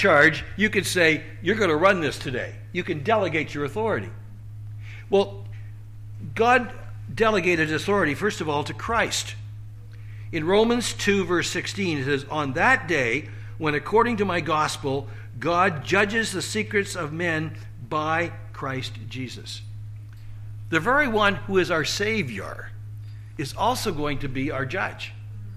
charge, you could say, you're going to run this today. You can delegate your authority. Well, God delegated authority, first of all, to Christ. In Romans 2, verse 16, it says, on that day, when according to my gospel, God judges the secrets of men by Christ Jesus. The very one who is our Savior is also going to be our judge.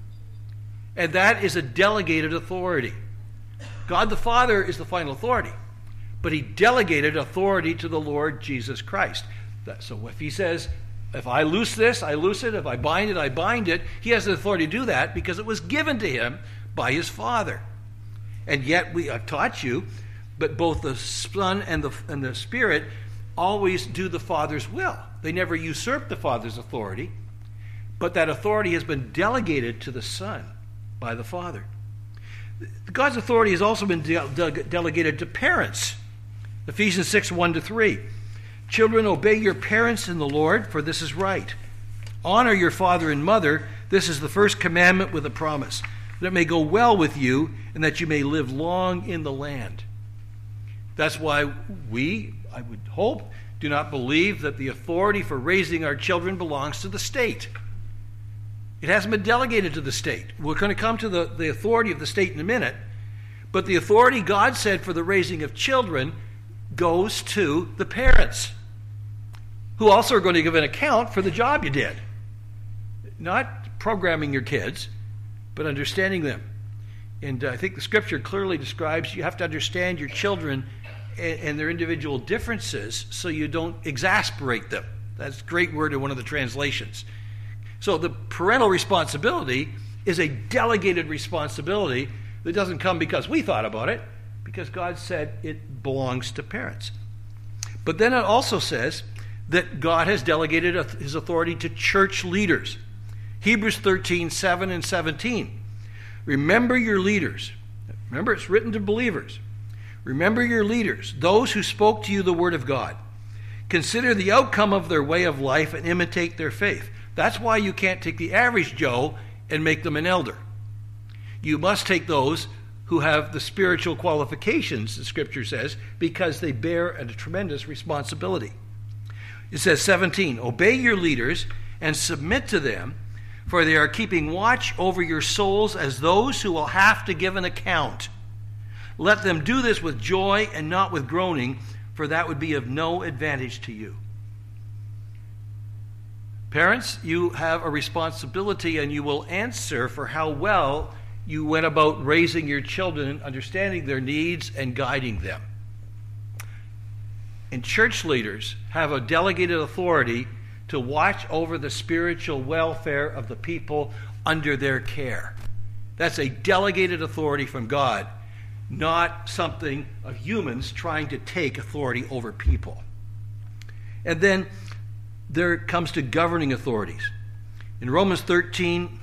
And that is a delegated authority. God the Father is the final authority, but he delegated authority to the Lord Jesus Christ. So if he says, if I loose this, I loose it. If I bind it, I bind it. He has the authority to do that because it was given to him by his Father. And yet I've taught you, but both the Son and the Spirit always do the Father's will. They never usurp the Father's authority, but that authority has been delegated to the Son by the Father. God's authority has also been delegated to parents. Ephesians 6, 1-3. Children, obey your parents in the Lord, for this is right. Honor your father and mother. This is the first commandment with a promise, that it may go well with you and that you may live long in the land. That's why we, I would hope, do not believe that the authority for raising our children belongs to the state. It hasn't been delegated to the state. We're going to come to the authority of the state in a minute, but the authority God said for the raising of children goes to the parents, who also are going to give an account for the job you did. Not programming your kids, but understanding them. And I think the Scripture clearly describes you have to understand your children and their individual differences so you don't exasperate them. That's a great word in one of the translations. So the parental responsibility is a delegated responsibility that doesn't come because we thought about it, because God said it belongs to parents. But then it also says that God has delegated his authority to church leaders. Hebrews 13, 7 and 17. Remember your leaders. Remember, it's written to believers. Remember your leaders, those who spoke to you the word of God. Consider the outcome of their way of life and imitate their faith. That's why you can't take the average Joe and make them an elder. You must take those who have the spiritual qualifications, the Scripture says, because they bear a tremendous responsibility. It says 17, obey your leaders and submit to them, for they are keeping watch over your souls as those who will have to give an account. Let them do this with joy and not with groaning, for that would be of no advantage to you. Parents, you have a responsibility, and you will answer for how well you went about raising your children, understanding their needs and guiding them. And church leaders have a delegated authority to watch over the spiritual welfare of the people under their care. That's a delegated authority from God, not something of humans trying to take authority over people. And then there comes to governing authorities. In Romans 13,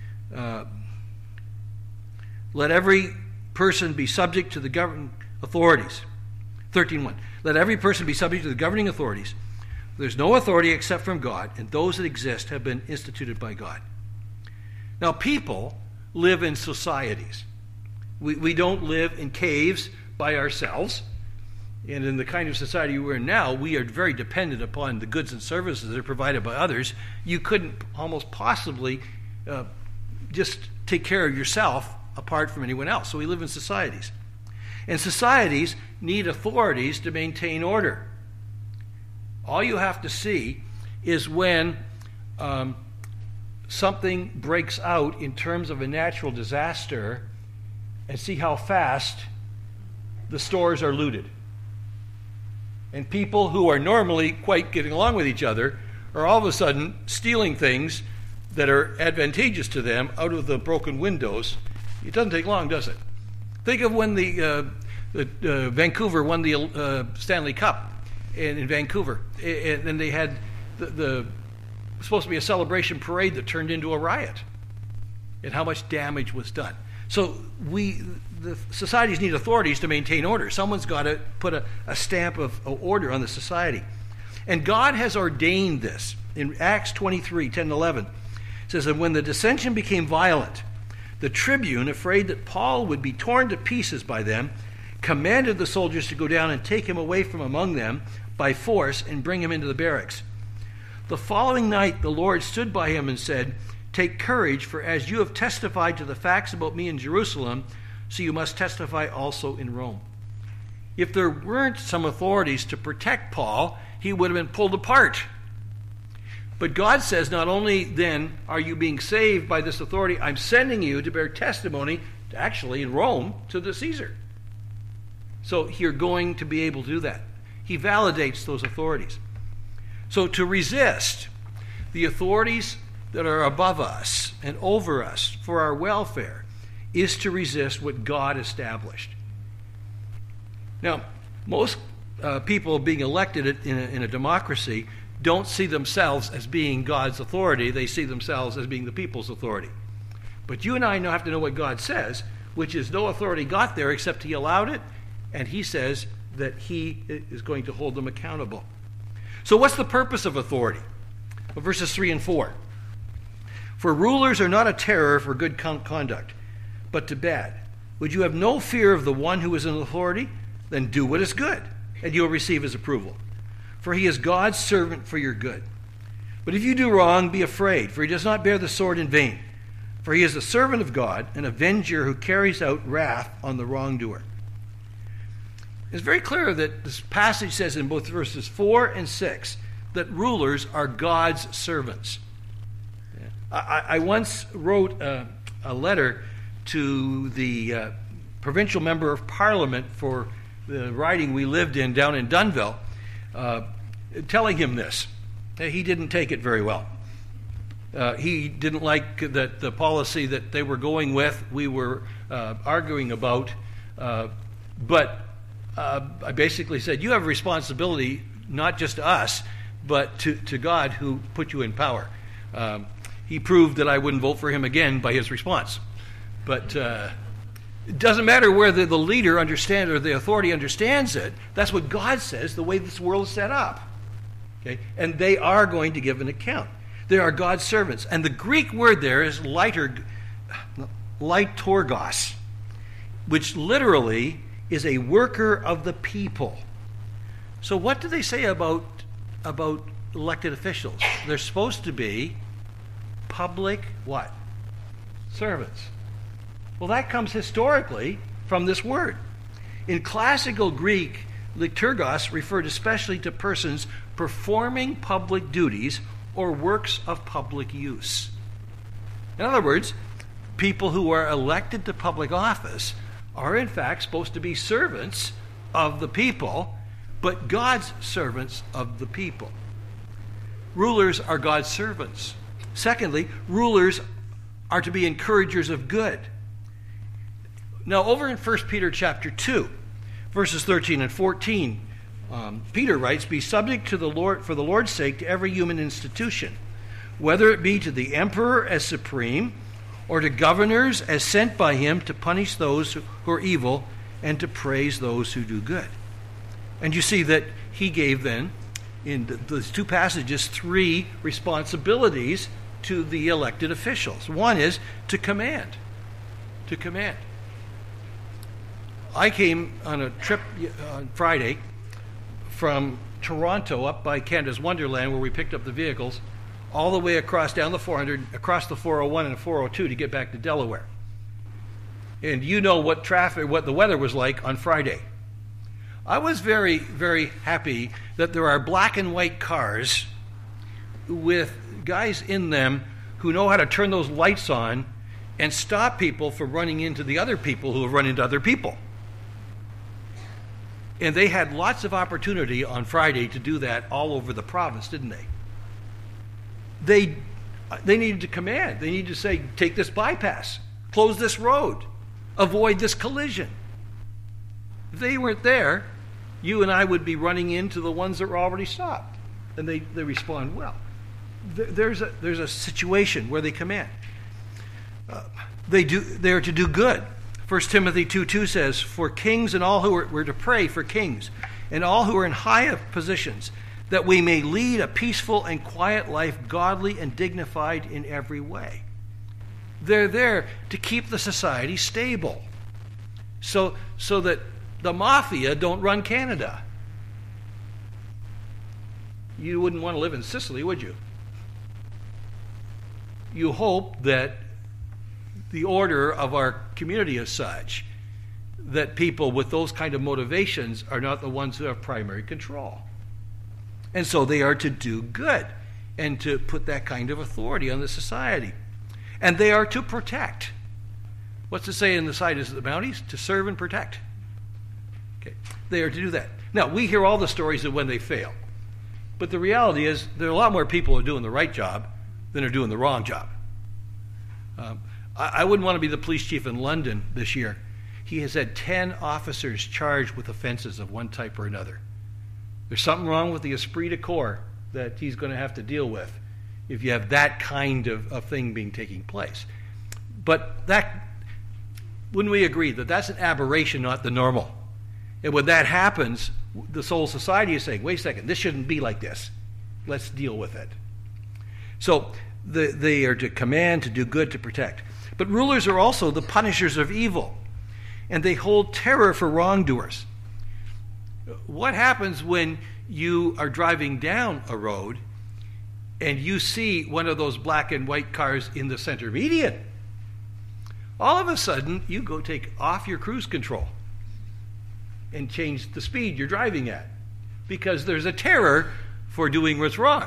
let every person be subject to the governing authorities. 13:1. Let every person be subject to the governing authorities. There's no authority except from God, and those that exist have been instituted by God. Now, people live in societies. We don't live in caves by ourselves. And in the kind of society we're in now, we are very dependent upon the goods and services that are provided by others. You couldn't almost possibly just take care of yourself apart from anyone else. So we live in societies. And societies need authorities to maintain order. All you have to see is when something breaks out in terms of a natural disaster, and see how fast the stores are looted. And people who are normally quite getting along with each other are all of a sudden stealing things that are advantageous to them out of the broken windows. It doesn't take long, does it? Think of when the Vancouver won the Stanley Cup in Vancouver, and then they had the supposed to be a celebration parade that turned into a riot, and how much damage was done. So the societies need authorities to maintain order. Someone's got to put a stamp of order on the society. And God has ordained this. In Acts 23, 10 and 11, it says that when the dissension became violent, the tribune, afraid that Paul would be torn to pieces by them, commanded the soldiers to go down and take him away from among them by force and bring him into the barracks. The following night the Lord stood by him and said, "Take courage, for as you have testified to the facts about me in Jerusalem, so you must testify also in Rome." If there weren't some authorities to protect Paul, he would have been pulled apart. But God says, not only then are you being saved by this authority, I'm sending you to bear testimony, actually in Rome, to the Caesar. So you're going to be able to do that. He validates those authorities. So to resist the authorities that are above us and over us for our welfare is to resist what God established. Now, most people being elected in a democracy don't see themselves as being God's authority. They see themselves as being the people's authority. But you and I have to know what God says, which is no authority got there except he allowed it, and he says that he is going to hold them accountable. So what's the purpose of authority? Well, verses 3 and 4. For rulers are not a terror for good conduct, but to bad. Would you have no fear of the one who is in authority? Then do what is good, and you will receive his approval. For he is God's servant for your good. But if you do wrong, be afraid, for he does not bear the sword in vain. For he is the servant of God, an avenger who carries out wrath on the wrongdoer. It's very clear that this passage says in both verses 4 and 6 that rulers are God's servants. I once wrote a letter to the provincial member of parliament for the riding we lived in down in Dunnville, telling him this. He didn't take it very well. He didn't like that the policy that they were going with, we were arguing about, but I basically said, you have a responsibility not just to us, but to God who put you in power. He proved that I wouldn't vote for him again by his response. But it doesn't matter whether the leader understands or the authority understands it. That's what God says, the way this world is set up. Okay? And they are going to give an account. They are God's servants. And the Greek word there is liturgos, which literally is a worker of the people. So what do they say about elected officials? They're supposed to be public what? Servants. Well, that comes historically from this word. In classical Greek, liturgos referred especially to persons performing public duties or works of public use. In other words, people who are elected to public office are in fact supposed to be servants of the people, but God's servants of the people. Rulers are God's servants. Secondly, rulers are to be encouragers of good. Now, over in 1 Peter chapter 2, verses 13 and 14, Peter writes, "Be subject to the Lord for the Lord's sake to every human institution, whether it be to the emperor as supreme, or to governors as sent by him to punish those who are evil and to praise those who do good." And you see that he gave then, in those two passages, three responsibilities to the elected officials. One is to command. To command. I came on a trip on Friday from Toronto up by Canada's Wonderland, where we picked up the vehicles, all the way across down the 400, across the 401 and the 402 to get back to Delaware. And you know what the weather was like on Friday. I was very, very happy that there are black and white cars with guys in them who know how to turn those lights on and stop people from running into the other people who have run into other people. And they had lots of opportunity on Friday to do that all over the province, didn't they? They needed to command. They needed to say, take this bypass, close this road, avoid this collision. If they weren't there, you and I would be running into the ones that were already stopped. And they respond well. There's a situation where they command. They are to do good. 1 Timothy 2:2 says, "For kings and all we're to pray for kings and all who are in high positions, that we may lead a peaceful and quiet life, godly and dignified in every way." They're there to keep the society stable, so that the mafia don't run Canada. You wouldn't want to live in Sicily, would you? You hope that the order of our community is such that people with those kind of motivations are not the ones who have primary control. And so they are to do good and to put that kind of authority on the society. And they are to protect. What's it say in the Science of the Bounties? To serve and protect. Okay. They are to do that. Now, we hear all the stories of when they fail. But the reality is there are a lot more people who are doing the right job than are doing the wrong job. I wouldn't want to be the police chief in London this year. He has had 10 officers charged with offenses of one type or another. There's something wrong with the esprit de corps that he's going to have to deal with if you have that kind of thing taking place. But that, wouldn't we agree that that's an aberration, not the normal? And when that happens, the whole society is saying, wait a second, this shouldn't be like this. Let's deal with it. So they are to command, to do good, to protect. But rulers are also the punishers of evil, and they hold terror for wrongdoers. What happens when you are driving down a road and you see one of those black and white cars in the center median? All of a sudden, you go take off your cruise control and change the speed you're driving at because there's a terror for doing what's wrong.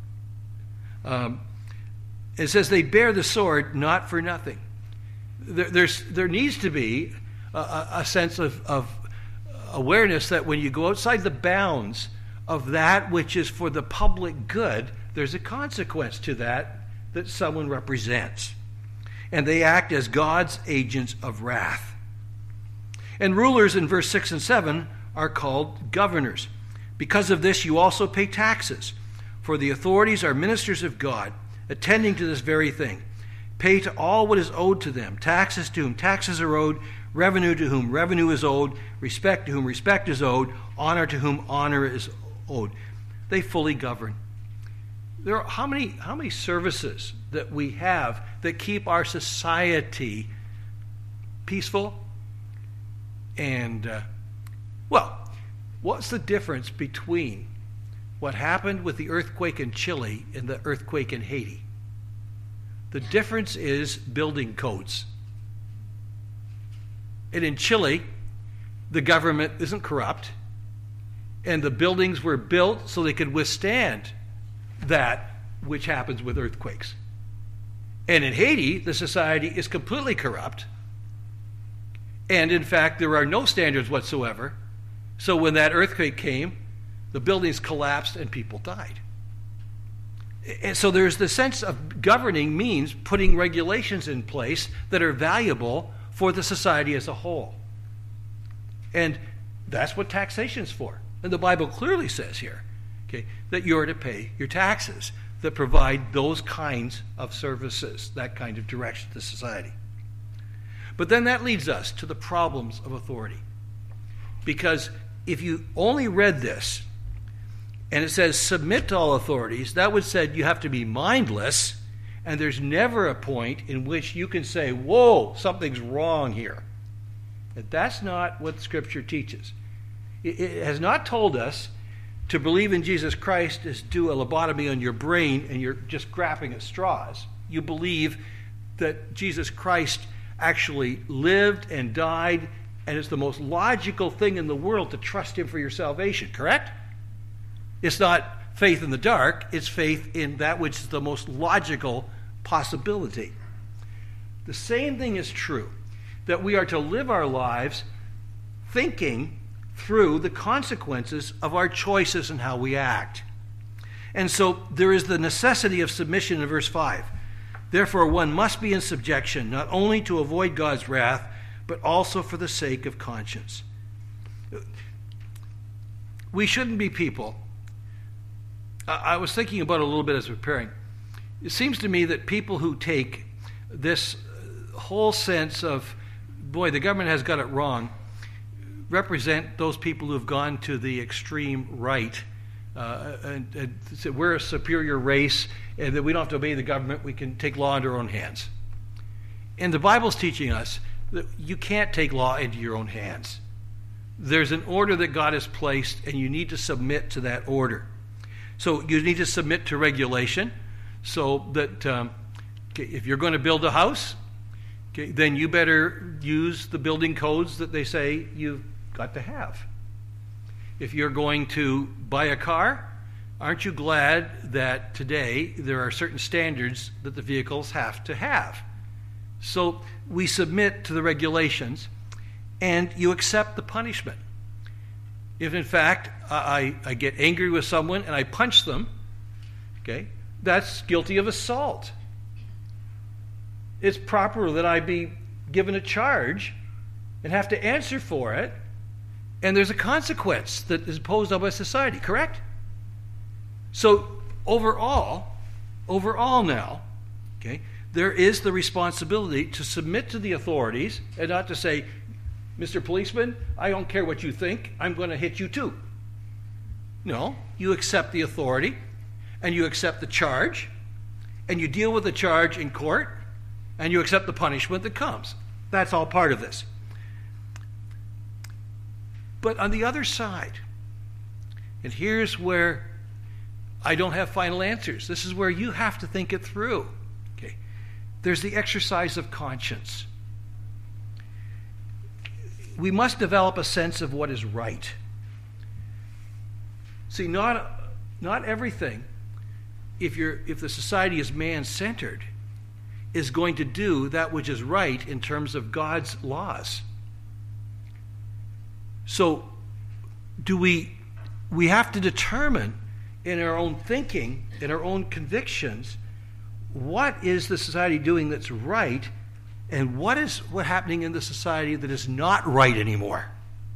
It says they bear the sword not for nothing. There needs to be a sense of awareness that when you go outside the bounds of that which is for the public good, there's a consequence to that someone represents. And they act as God's agents of wrath. And rulers in verse 6 and 7 are called governors. Because of this, you also pay taxes, for the authorities are ministers of God, attending to this very thing. Pay to all what is owed to them, taxes to whom taxes are owed, revenue to whom revenue is owed, respect to whom respect is owed, honor to whom honor is owed. They fully govern. There are how many services that we have that keep our society peaceful? And, what's the difference between what happened with the earthquake in Chile and the earthquake in Haiti? The difference is building codes. And in Chile, the government isn't corrupt, and the buildings were built so they could withstand that which happens with earthquakes. And in Haiti, the society is completely corrupt, and in fact, there are no standards whatsoever. So when that earthquake came, the buildings collapsed and people died. And so there's the sense of governing means putting regulations in place that are valuable for the society as a whole. And that's what taxation is for. And the Bible clearly says here, that you're to pay your taxes that provide those kinds of services, that kind of direction to society. But then that leads us to the problems of authority. Because if you only read this, and it says submit to all authorities, that would say you have to be mindless, and there's never a point in which you can say, whoa, something's wrong here. But that's not what Scripture teaches. It has not told us to believe in Jesus Christ is do a lobotomy on your brain and you're just grasping at straws. You believe that Jesus Christ actually lived and died, and it's the most logical thing in the world to trust him for your salvation, correct? It's not faith in the dark, it's faith in that which is the most logical possibility. The same thing is true, that we are to live our lives thinking through the consequences of our choices and how we act. And so there is the necessity of submission in verse 5. Therefore, one must be in subjection, not only to avoid God's wrath, but also for the sake of conscience. We shouldn't be people. I was thinking about it a little bit as preparing. It seems to me that people who take this whole sense of, boy, the government has got it wrong, represent those people who have gone to the extreme right and say we're a superior race and that we don't have to obey the government, we can take law into our own hands. And the Bible's teaching us that you can't take law into your own hands. There's an order that God has placed, and you need to submit to that order. So you need to submit to regulation, so that if you're going to build a house, then you better use the building codes that they say you've got to have. If you're going to buy a car, aren't you glad that today there are certain standards that the vehicles have to have? So we submit to the regulations, and you accept the punishment. If in fact I get angry with someone and I punch them, okay, that's guilty of assault. It's proper that I be given a charge and have to answer for it, and there's a consequence that is imposed on by society, correct? So overall now, okay, there is the responsibility to submit to the authorities and not to say, Mr. Policeman, I don't care what you think, I'm going to hit you too. No, you accept the authority, and you accept the charge, and you deal with the charge in court, and you accept the punishment that comes. That's all part of this. But on the other side, and here's where I don't have final answers. This is where you have to think it through. Okay. There's the exercise of conscience. We must develop a sense of what is right. See, not everything, if the society is man-centered, is going to do that which is right in terms of God's laws. So we have to determine in our own thinking, in our own convictions, what is the society doing that's right, and what is happening in the society that is not right anymore.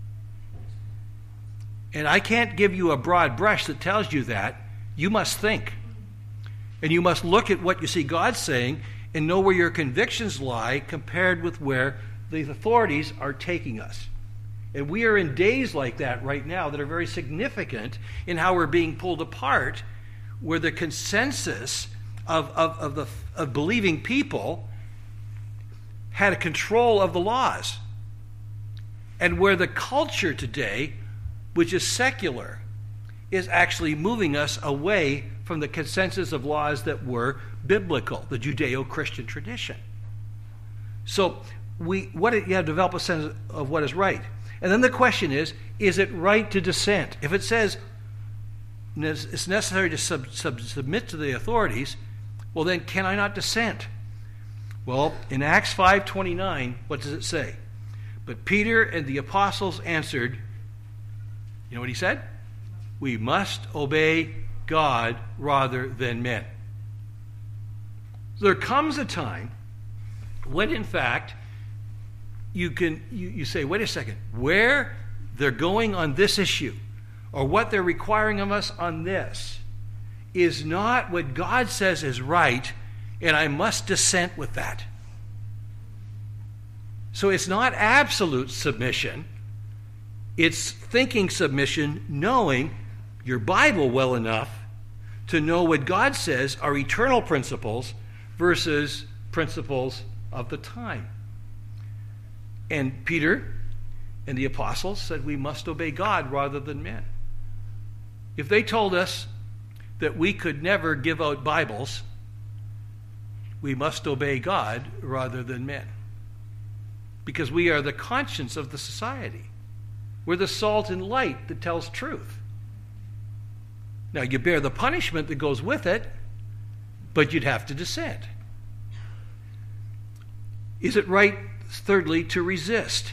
And I can't give you a broad brush that tells you that. You must think. And you must look at what you see God saying and know where your convictions lie compared with where the authorities are taking us. And we are in days like that right now that are very significant in how we're being pulled apart, where the consensus of believing people had a control of the laws. And where the culture today, which is secular, is actually moving us away from the consensus of laws that were biblical, the Judeo-Christian tradition. So you have to develop a sense of what is right. And then the question is it right to dissent? If it says it's necessary to submit to the authorities, well then can I not dissent? Well, in Acts 5:29, what does it say? But Peter and the apostles answered, you know what he said? We must obey God rather than men. So there comes a time when, in fact, you say, wait a second, where they're going on this issue, or what they're requiring of us on this, is not what God says is right, and I must dissent with that. So it's not absolute submission. It's thinking submission, knowing your Bible well enough to know what God says are eternal principles versus principles of the time. And Peter and the apostles said we must obey God rather than men. If they told us that we could never give out Bibles, we must obey God rather than men. Because we are the conscience of the society. We're the salt and light that tells truth. Now, you bear the punishment that goes with it, but you'd have to dissent. Is it right, thirdly, to resist?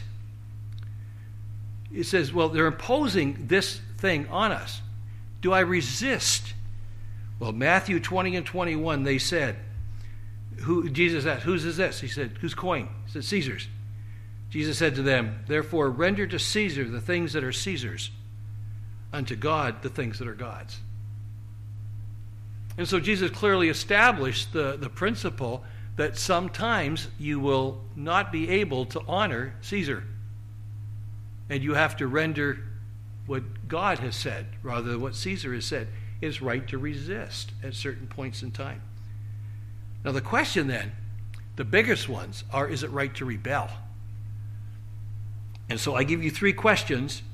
It says, well, they're imposing this thing on us. Do I resist? Well, Matthew 20 and 21, they said, Jesus asked, whose is this? He said, whose coin? He said, Caesar's. Jesus said to them, therefore render to Caesar the things that are Caesar's, unto God the things that are God's. And so Jesus clearly established the principle that sometimes you will not be able to honor Caesar. And you have to render what God has said rather than what Caesar has said. It's right to resist at certain points in time. Now the question then, the biggest ones are, is it right to rebel? And so I give you three questions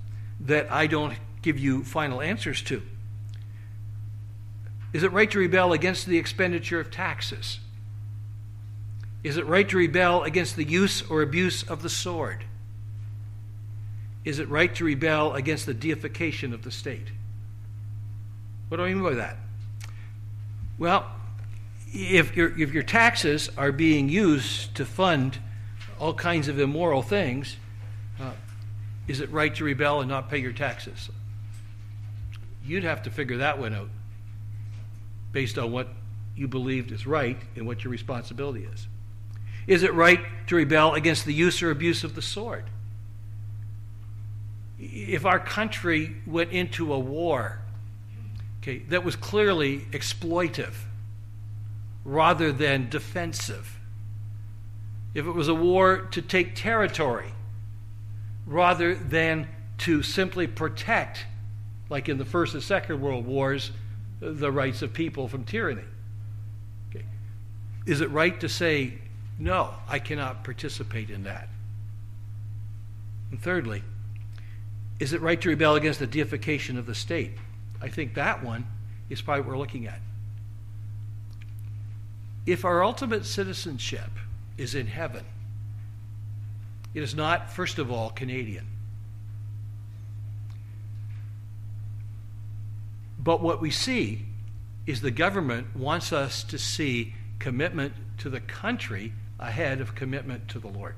that I don't give you final answers to. Is it right to rebel against the expenditure of taxes? Is it right to rebel against the use or abuse of the sword? Is it right to rebel against the deification of the state? What do I mean by that? Well, if your taxes are being used to fund all kinds of immoral things, is it right to rebel and not pay your taxes? You'd have to figure that one out based on what you believed is right and what your responsibility is. Is it right to rebel against the use or abuse of the sword? If our country went into a war, that was clearly exploitive rather than defensive, if it was a war to take territory rather than to simply protect, like in the First and Second World Wars, the rights of people from tyranny, is it right to say, no, I cannot participate in that? And thirdly, is it right to rebel against the deification of the state? I think that one is probably what we're looking at. If our ultimate citizenship is in heaven, it is not, first of all, Canadian. But what we see is the government wants us to see commitment to the country ahead of commitment to the Lord.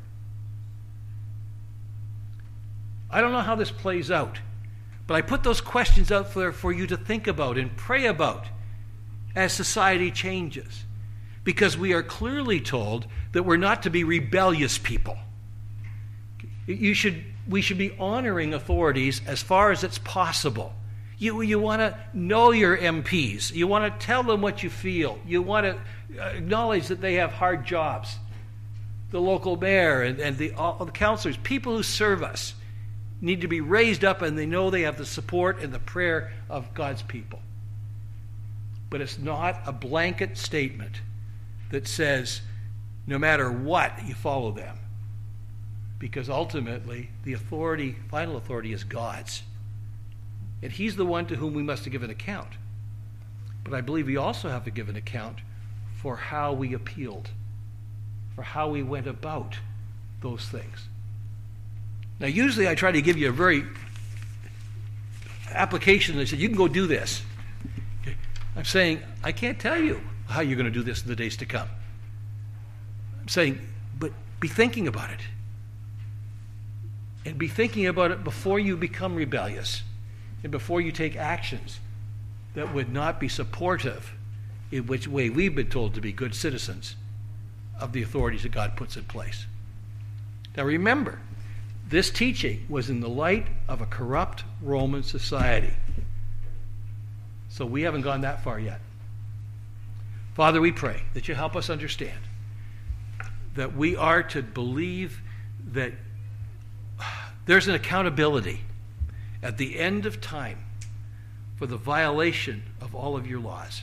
I don't know how this plays out, but I put those questions out there for you to think about and pray about as society changes, because we are clearly told that we're not to be rebellious people. We should be honoring authorities as far as it's possible. You want to know your MPs. You want to tell them what you feel. You want to acknowledge that they have hard jobs. The local mayor and all the councillors, people who serve us, need to be raised up, and they know they have the support and the prayer of God's people. But it's not a blanket statement that says no matter what, you follow them. Because ultimately, the authority, final authority, is God's. And He's the one to whom we must give an account. But I believe we also have to give an account for how we appealed, for how we went about those things. Now, usually I try to give you a very application that says, you can go do this. Okay. I'm saying, I can't tell you how you're going to do this in the days to come. I'm saying, but be thinking about it. And be thinking about it before you become rebellious and before you take actions that would not be supportive in which way we've been told to be good citizens of the authorities that God puts in place. Now remember, this teaching was in the light of a corrupt Roman society. So we haven't gone that far yet. Father, we pray that you help us understand that we are to believe that there's an accountability at the end of time for the violation of all of your laws.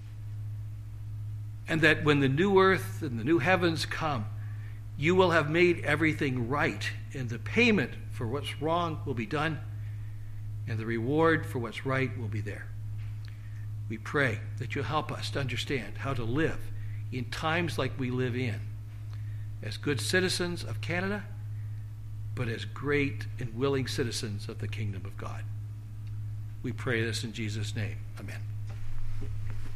And that when the new earth and the new heavens come, you will have made everything right, and the payment for what's wrong will be done, and the reward for what's right will be there. We pray that you'll help us to understand how to live in times like we live in, as good citizens of Canada, but as great and willing citizens of the kingdom of God. We pray this in Jesus' name. Amen.